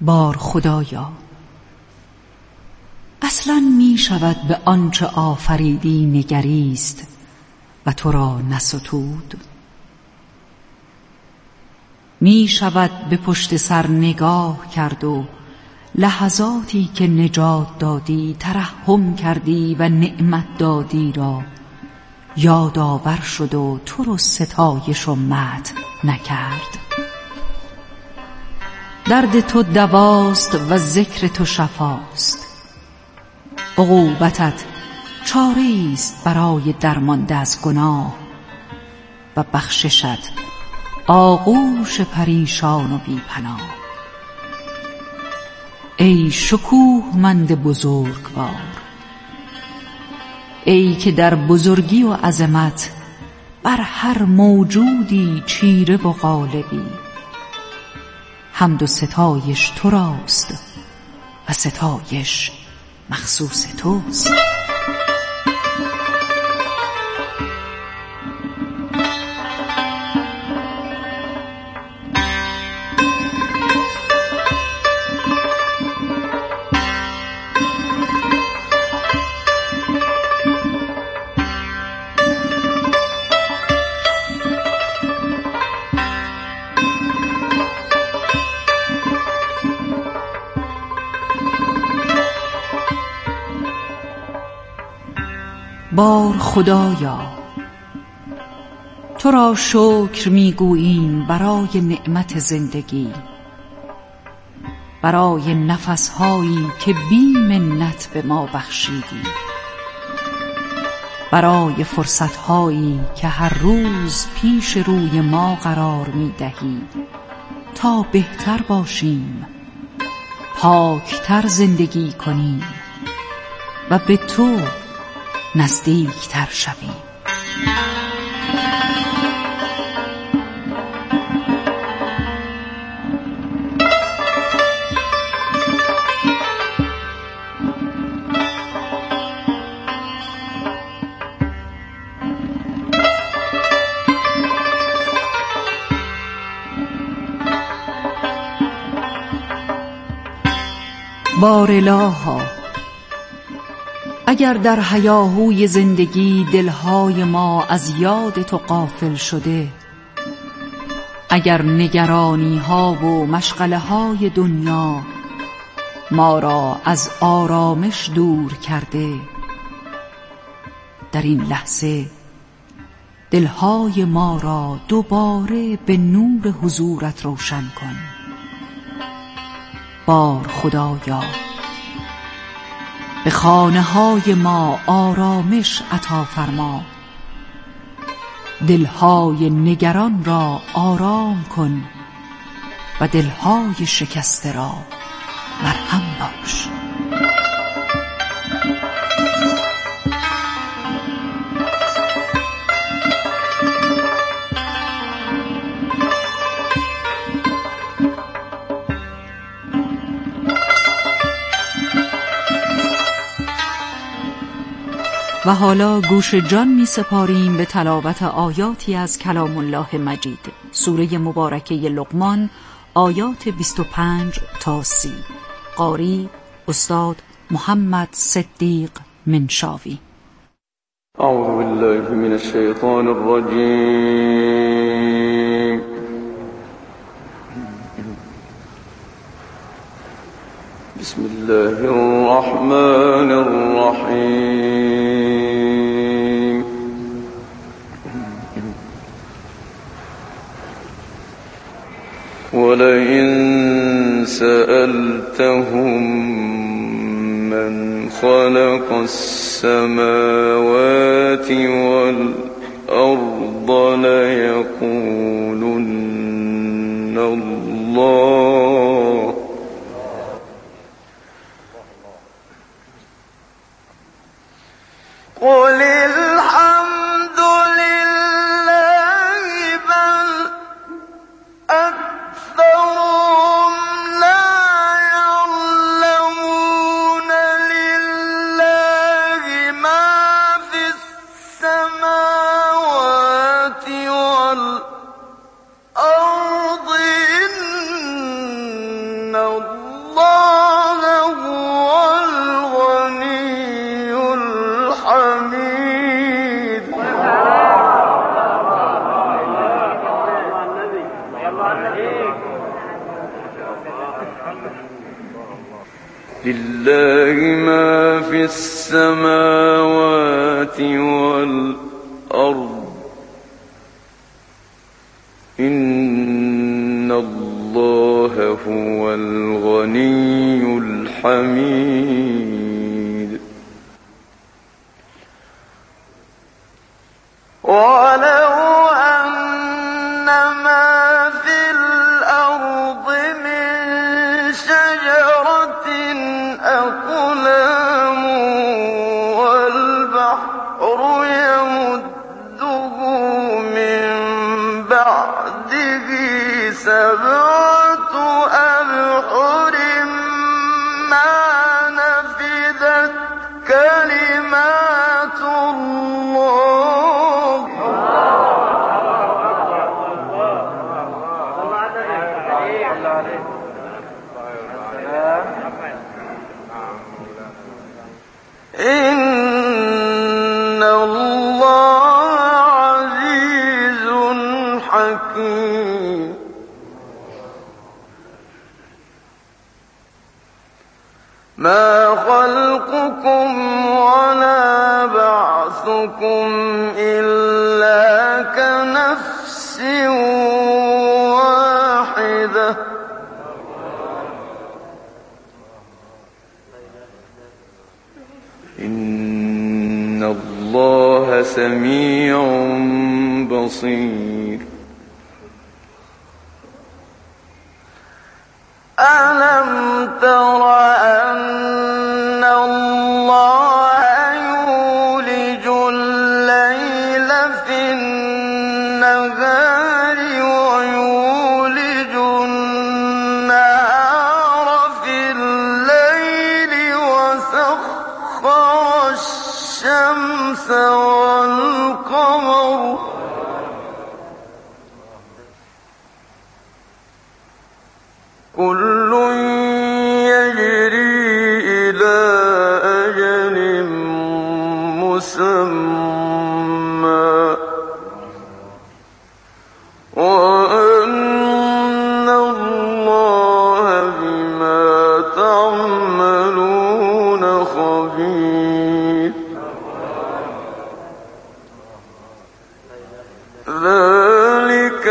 بار خدایا، اصلا می شود به آنچه آفریدی نگریست و تو را نستود؟ می شود به پشت سر نگاه کرد و لحظاتی که نجات دادی ترحم کردی و نعمت دادی را یادآور شد و تو رو ستایش و مدح نکرد. درد تو دواست و ذکر تو شفاست، عقوبتت چاره است برای درمانده از گناه و بخششت آغوش پریشان و بی پناه. ای شکوهمند بزرگوار، ای که در بزرگی و عظمت بر هر موجودی چیره و غالبی، حمد و ستایش تو راست و ستایش مخصوص توست. بار خدایا، تو را شکر میگوییم برای نعمت زندگی، برای نفسهایی که بی منت به ما بخشیدی، برای فرصتهایی که هر روز پیش روی ما قرار میدهی تا بهتر باشیم، پاکتر زندگی کنیم و به تو نزدیکتر شویم. بار الها، اگر در هیاهوی زندگی دلهای ما از یاد تو غافل شده، اگر نگرانی ها و مشغله های دنیا ما را از آرامش دور کرده، در این لحظه دلهای ما را دوباره به نور حضورت روشن کن. بار خدایا، به خانه های ما آرامش عطا فرما، دلهای نگران را آرام کن و دلهای شکسته را مرهم باش. و حالا گوش جان می سپاریم به تلاوت آیاتی از کلام الله مجید، سوره مبارکه لقمان، آیات 25 تا 30. قاری استاد محمد صدیق منشاوی. اعوذ بالله من الشیطان الرجیم. بسم الله الرحمن الرحیم. ولئن سألتهم من خلق السماوات والأرض ليقولن الله. قل الحمد لله بل أكثرهم لا يعلمون. لله ما في السماوات والأرض إن لله ما في السماوات والأرض إن الله هو الغني الحميد ولو أن ما في الأرض من شجرة أقلام والبحر يمده من بعده سبعة أبحر ما نفدت كلمات الله إن الله عزيز حكيم ما خلقكم ولا بعثكم إلا كنفس واحدة إن الله سميع بصير ألم تر أن الله يولج الليل في النهار ويولج النهار في الليل وسخر الشمس والقمر كل يجري إلى أجل مسمى وأن الله بما تعملون خبير ذلك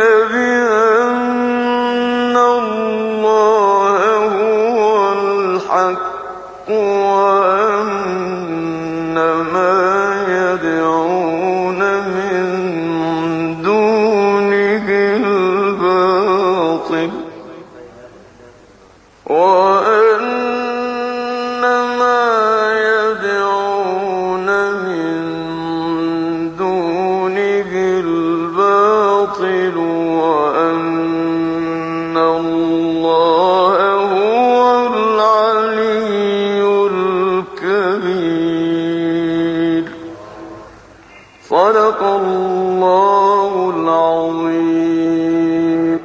بأن الله هو الحق وأن ما يدعون من دونه الباطل وأن ما يدعون من دونه الباطل وأن الله هو العلي الكبير صدق الله العظيم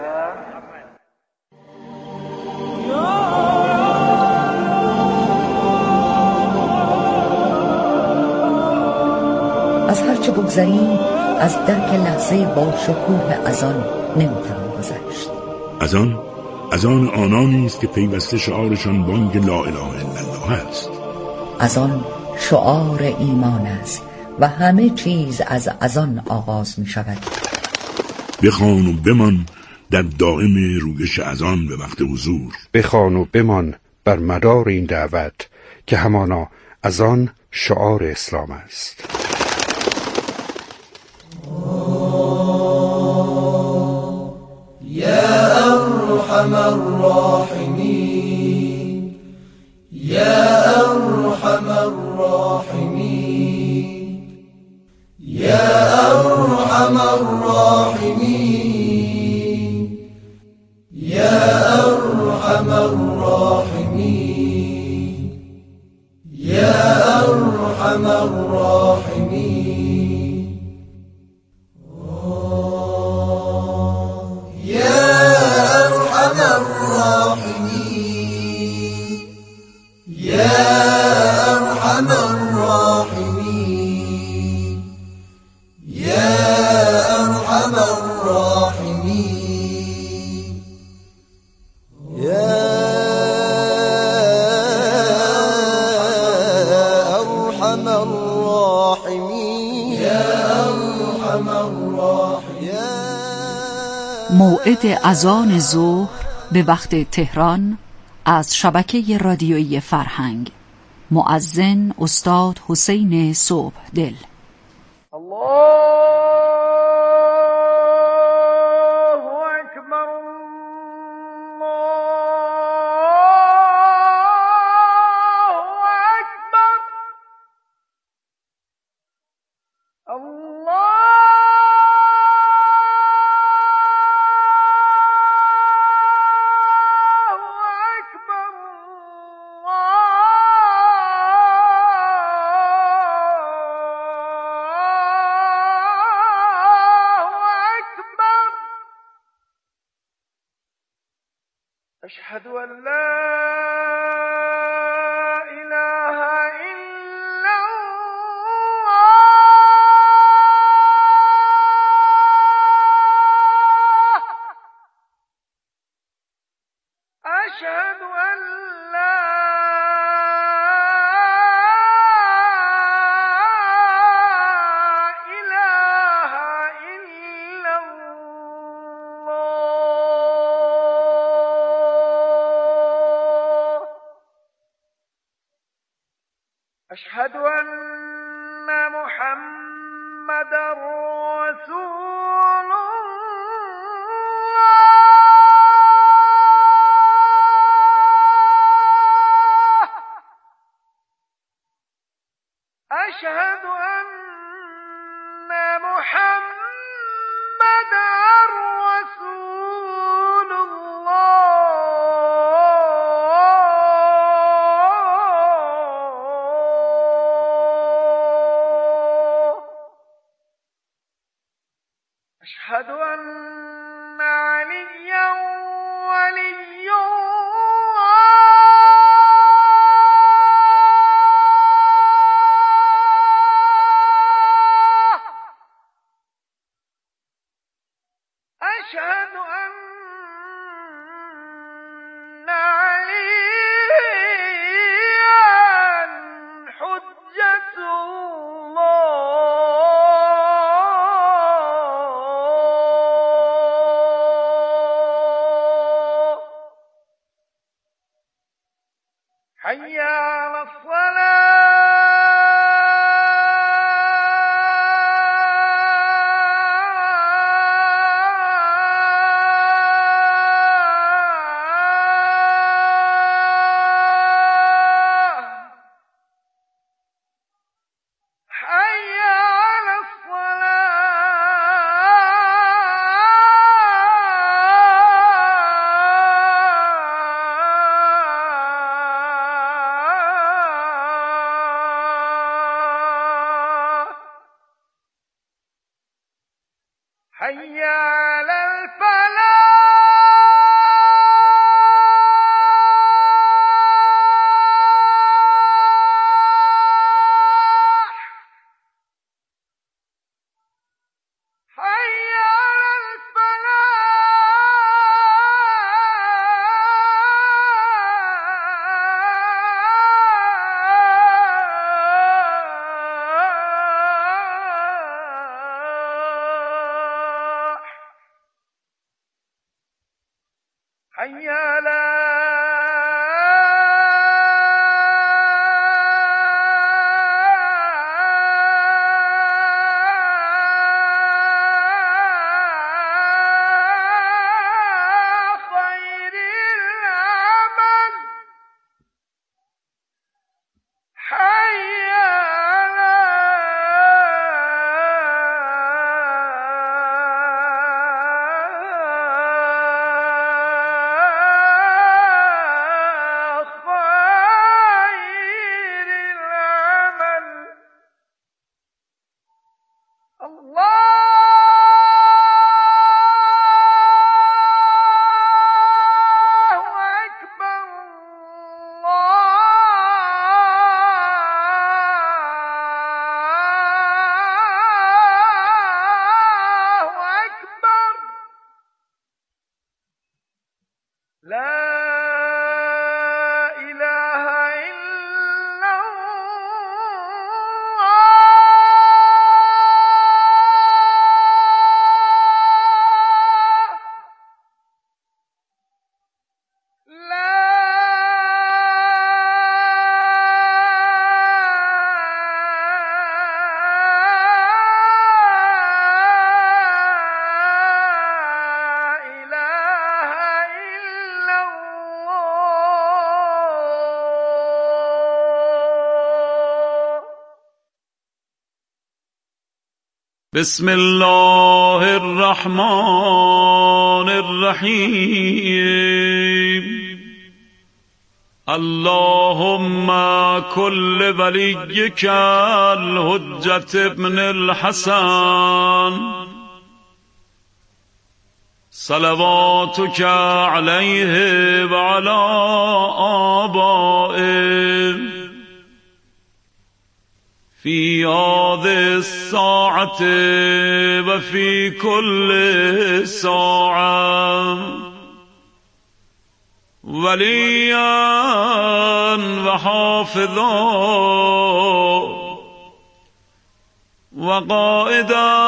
از هرچه بگذریم از درک لحظه با شکوه اذان نمیتوان گذشت. اذان آنانی است که پیوسته شعارشان بانگ لا اله الا الله است. اذان شعار ایمان است و همه چیز از اذان آغاز می شود. بخوان و بمان در دائم رویش اذان به وقت حضور. بخوان و بمان بر مدار این دعوت که همانا اذان شعار اسلام است. يا أرحم الراحمين يا أرحم الراحمين يا أرحم الراحمين يا أرحم الراحمين يا أرحم الراحمين الراحمين يا موعد اذان ظهر به وقت تهران از شبکه رادیویی فرهنگ. مؤذن استاد حسین صبحدل. أشهد أن لا إله إلا الله. أشهد أن لا إله إلا الله. أشهد أن محمدًا رسول الله. أشهد أن محمدًا رسول الله. أشهد أن عليا ولي الله. أشهد أن عليا حجة الله. حي على الصلاة. حي على الصلاة. حي على الفلاح. حي على الفلاح. حي على خير العمل. حي على خير العمل. الله أكبر. الله أكبر. لا إله إلا الله. بسم الله الرحمن الرحیم. اللهم كل وليك الحجة ابن الحسن صلواتك عليه وعلى آبائه في هذه الساعة وفي كل ساعة وليا وحافظا وقائدا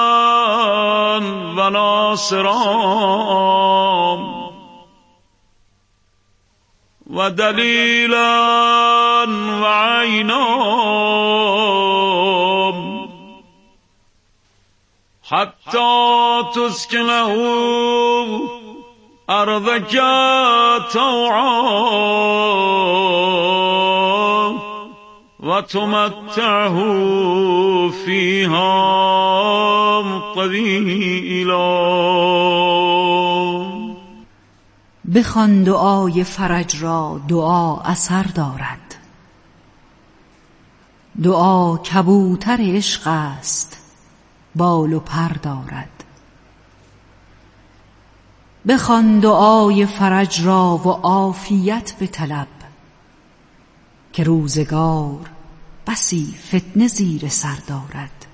وناصرا ودليلا وعينا حتى تسكنه أرضك طوعا وتمتعه فيها طويلا. بخوان دعای فرج را، دعا اثر دارد. دعا کبوتر عشق است، بال و پر دارد. بخوان دعای فرج را و عافیت به طلب، که روزگار بسی فتنه زیر سر دارد.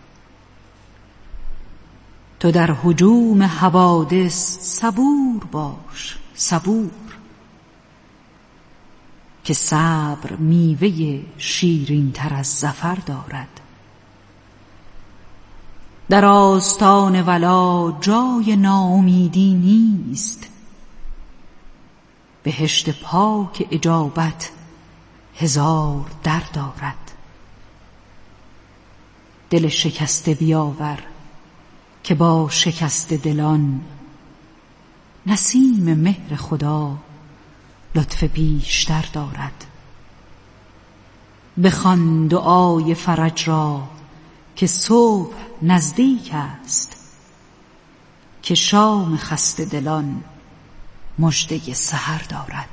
تو در هجوم حوادث صبور باش، صبور، که صبر میوه شیرین تر از ظفر دارد. در آستان ولا جای ناامیدی نیست، بهشت پاک اجابت هزار در دارد. دل شکسته بیاور که با شکست دلان نسیم مهر خدا لطف بیشتر دارد. بخوان دعای فرج را که صبح نزدیک است، که شام خسته دلان مژده سحر دارد.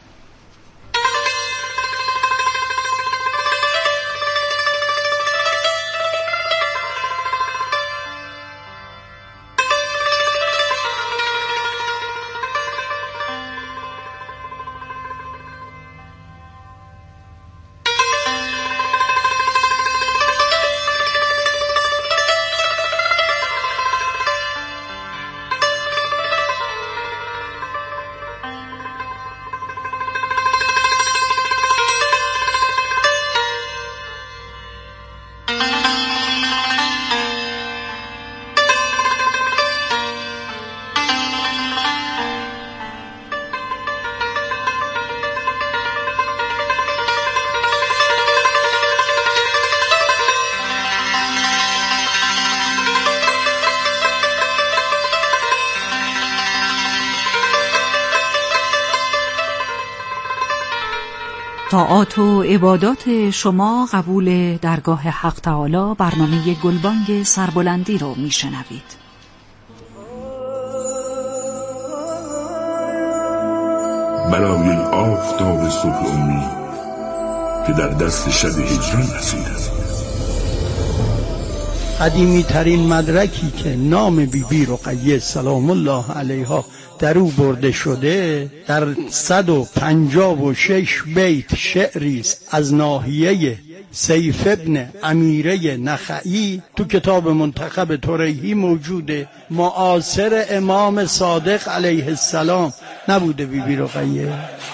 طاعات و عبادات شما قبول درگاه حق تعالی. برنامه گلبانگ سربلندی رو میشنوید. برای آفتاب صبح امید که در دست شب هجران رسید، قدیمی ترین مدرکی که نام بیبی رقیه سلام الله علیها در او برده شده در 156 بیت شعری است از ناحیه سیف ابن امیره نخعی تو کتاب منتخب طریحی موجوده. معاصر امام صادق علیه السلام نبوده بیبی رقیه؟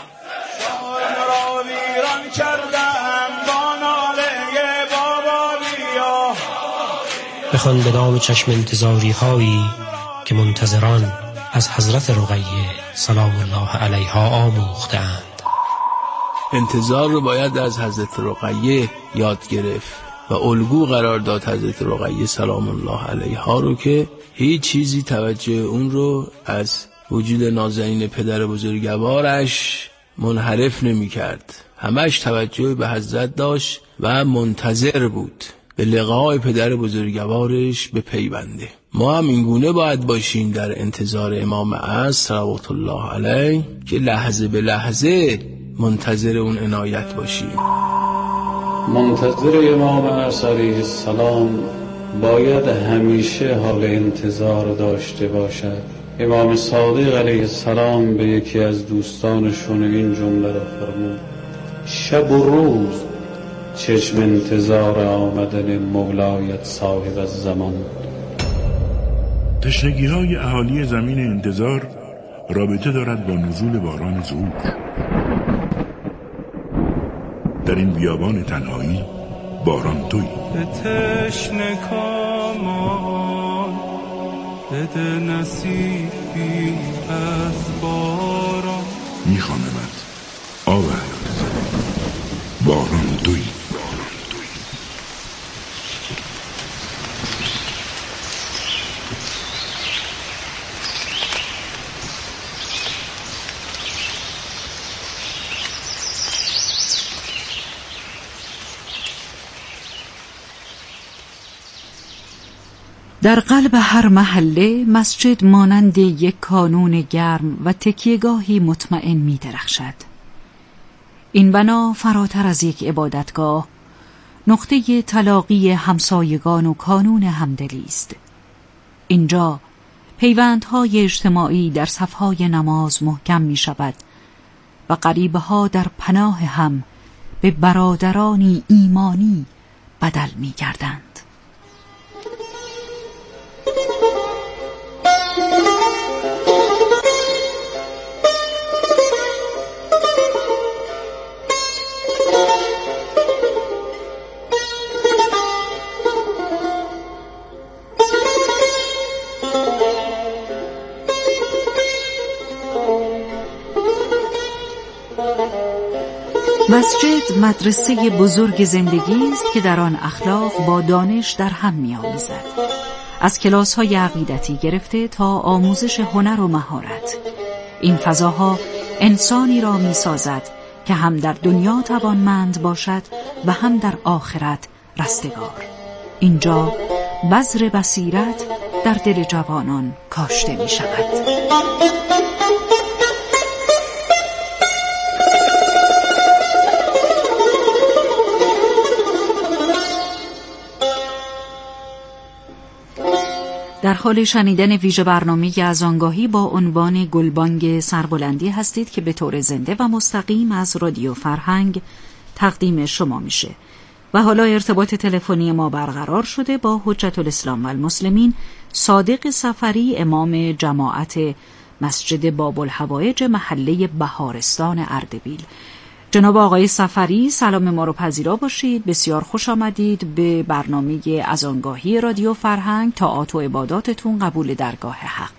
بخوان به نام چشم انتظاری هایی که منتظران از حضرت رقیه سلام الله علیها آموختند. انتظار رو باید از حضرت رقیه یاد گرفت و الگو قرار داد حضرت رقیه سلام الله علیها رو، که هیچ چیزی توجه اون رو از وجود نازنین پدر بزرگوارش منحرف نمی کرد. همش توجه به حضرت داشت و منتظر بود. به لقای پدر بزرگوارش بپیونده. ما هم اینگونه باید باشیم در انتظار امام عصر صلوات الله علیه که لحظه به لحظه منتظر اون عنایت باشیم. منتظر امام عصر علیه السلام باید همیشه حال انتظار داشته باشد. امام صادق علیه السلام به یکی از دوستانشون این جمله را فرمود: شب و روز چشم انتظار آمدن مولایت صاحب الزمان. تشنگی های اهالی زمین انتظار رابطه دارد با نزول باران ظهور. در این بیابان تنهایی باران تویی. به تشنه کامان بده نصیبی از باران. میخوانمت آورد باران تویی. در قلب هر محله مسجد مانند یک کانون گرم و تکیهگاهی مطمئن می درخشد. این بنا فراتر از یک عبادتگاه، نقطه تلاقی همسایگان و کانون همدلی است. اینجا پیوندهای اجتماعی در صفهای نماز محکم می شود و غریبه ها در پناه هم به برادرانی ایمانی بدل می گردند. مسجد مدرسه بزرگ زندگی است که در آن اخلاق با دانش در هم می‌آمیزد. از کلاس‌های عقیدتی گرفته تا آموزش هنر و مهارت، این فضاها انسانی را می‌سازد که هم در دنیا توانمند باشد و هم در آخرت رستگار. اینجا بذر بصیرت در دل جوانان کاشته می‌شود. در حال شنیدن ویژه برنامه از آنگاهی با عنوان گلبانگ سربلندی هستید که به طور زنده و مستقیم از رادیو فرهنگ تقدیم شما میشه و حالا ارتباط تلفنی ما برقرار شده با حجت الاسلام و المسلمین صادق صفری، امام جماعت مسجد باب‌الحوایج محله بهارستان اردبیل. جناب آقای صفری، سلام ما رو پذیرا باشید. بسیار خوش آمدید به برنامه از آنگاهی رادیو فرهنگ. طاعات و عباداتتون قبول درگاه حق.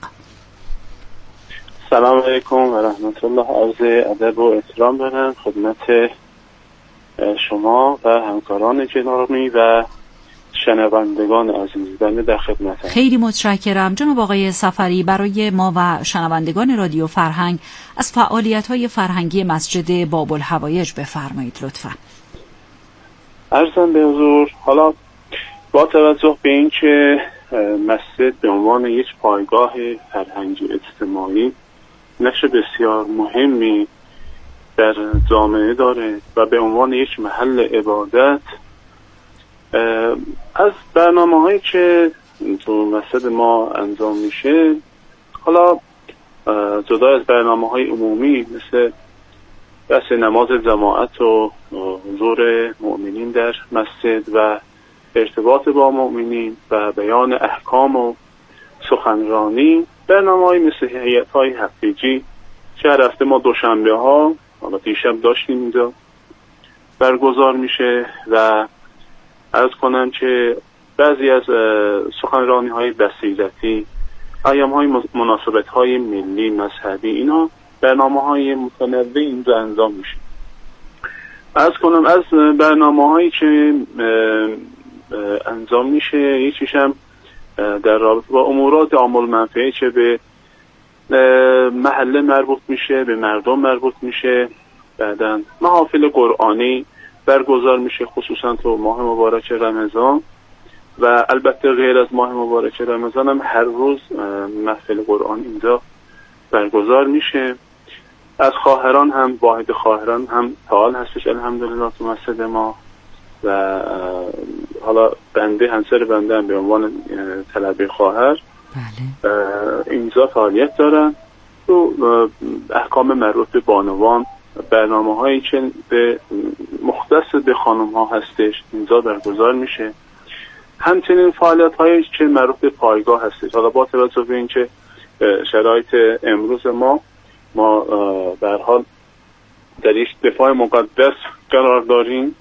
سلام علیکم و رحمت الله. عرض ادب و احترام دارم خدمت شما و همکاران گرامی و شنوندگان عزیز. بنده در خدمتم. خیلی متشکرم جناب آقای صفری. برای ما و شنوندگان رادیو فرهنگ از فعالیت‌های فرهنگی مسجد باب‌الحوایج بفرمایید لطفاً. عرضم به حضور، حالا با توجه به اینکه مسجد به عنوان یک پایگاه فرهنگی اجتماعی نقش بسیار مهمی در جامعه داره و به عنوان یک محل عبادت، از برنامه‌هایی که تو مسجد ما انجام میشه، حالا جدا از برنامه‌های عمومی مثل بحث نماز جماعت و حضور مؤمنین در مسجد و ارتباط با مؤمنین و بیان احکام و سخنرانی، برنامه‌های مثل هیئت‌های هفتگی که هر هفته ما دوشنبه‌ها، حالا دیشب داشتیم اینجا برگزار میشه و عرض کنم که بعضی از سخنرانی‌های بصیرتی، ایام‌های مناسبت‌های ملی مذهبی، اینا برنامه‌های متنوعی اینجا انجام میشه. عرض کنم از برنامه‌هایی که انجام میشه، یکیش هم در رابطه با امورات عامه المنفعه که به محله مربوط میشه، به مردم مربوط میشه. بعدن محافل قرآنی برگزار میشه، خصوصا تو ماه مبارک رمضان و البته غیر از ماه مبارک رمضان هم هر روز محفل قرآن اینجا برگزار میشه. از خواهران هم واحد خواهران هم فعال هستش الحمدلله تو مسجد ما و حالا بنده همسر بنده هم به عنوان طلبه خواهر اینجا فعالیت دارن. تو احکام مربوط به بانوان برنامه هایی که به مختص به خانم ها هستش اینجا برگزار میشه. همچنین فعالیت هایی که مربوط به پایگاه هستش. حالا با توجه به اینکه شرایط امروز ما به هر حال در یک دفاع مقدس قرار داریم،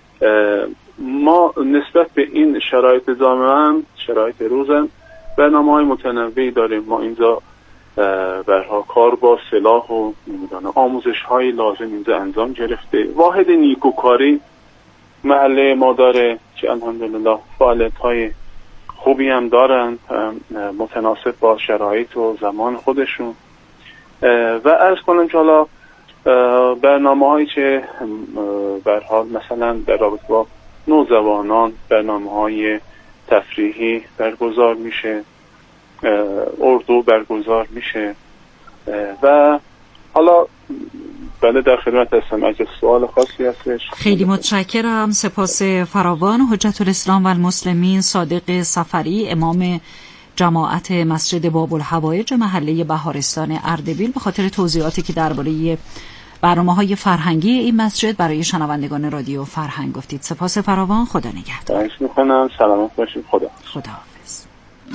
ما نسبت به این شرایط جامعه شرایط روزم برنامه‌های متنوعی داریم. ما اینجا برها کار با سلاح و آموزش‌های لازم اینجا انجام گرفته. واحد نیکوکاری محله ما داره که الحمدلله فعالیت‌های خوبی هم دارن متناسب با شرایط و زمان خودشون. و عرض کنم که حالا برنامه‌هایی که به هر حال مثلا در رابطه با نوجوانان برنامه‌های تفریحی برگزار میشه، اردو برگزار میشه و حالا بله در خدمت هستم اگه سوال خاصی هستش. خیلی متشکرم. سپاس فراوان. حجت الاسلام و المسلمین صادق صفری امام جماعت مسجد باب الحوایج محله بهارستان اردبیل به خاطر توضیحاتی که درباره برنامه‌های فرهنگی این مسجد برای شنوندگان رادیو فرهنگ گفتید. سپاس فراوان. خدا نگهدار. خواهش می‌کنم. سلامت باشید. خداحافظ.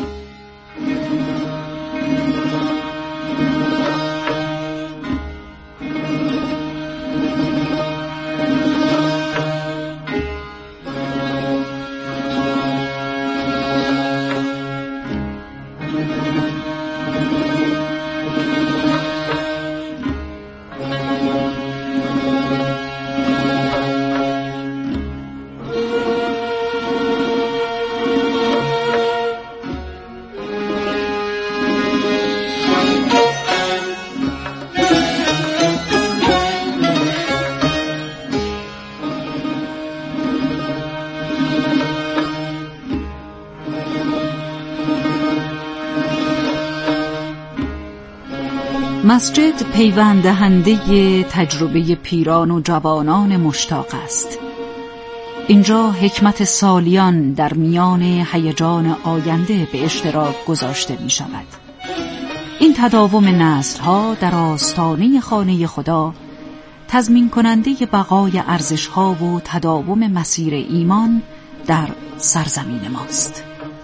مسجد پیوند دهنده تجربه پیران و جوانان مشتاق است. اینجا حکمت سالیان در میان هیجان آینده به اشتراک گذاشته می شود. این تداوم نسل‌ها در آستانه خانه خدا تضمین کننده بقای ارزش‌ها و تداوم مسیر ایمان در سرزمین ماست.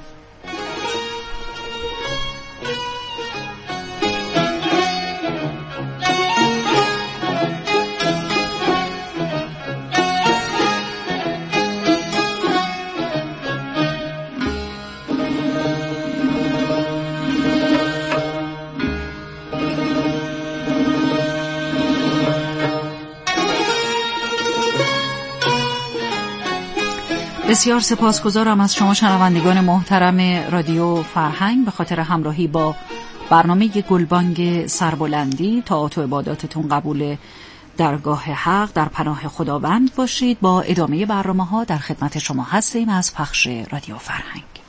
بسیار سپاسگزارم از شما شنوندگان محترم رادیو فرهنگ به خاطر همراهی با برنامه گلبانگ سربلندی. طاعات و عباداتتون قبول درگاه حق، در پناه خداوند باشید. با ادامه برنامه‌ها در خدمت شما هستیم از پخش رادیو فرهنگ.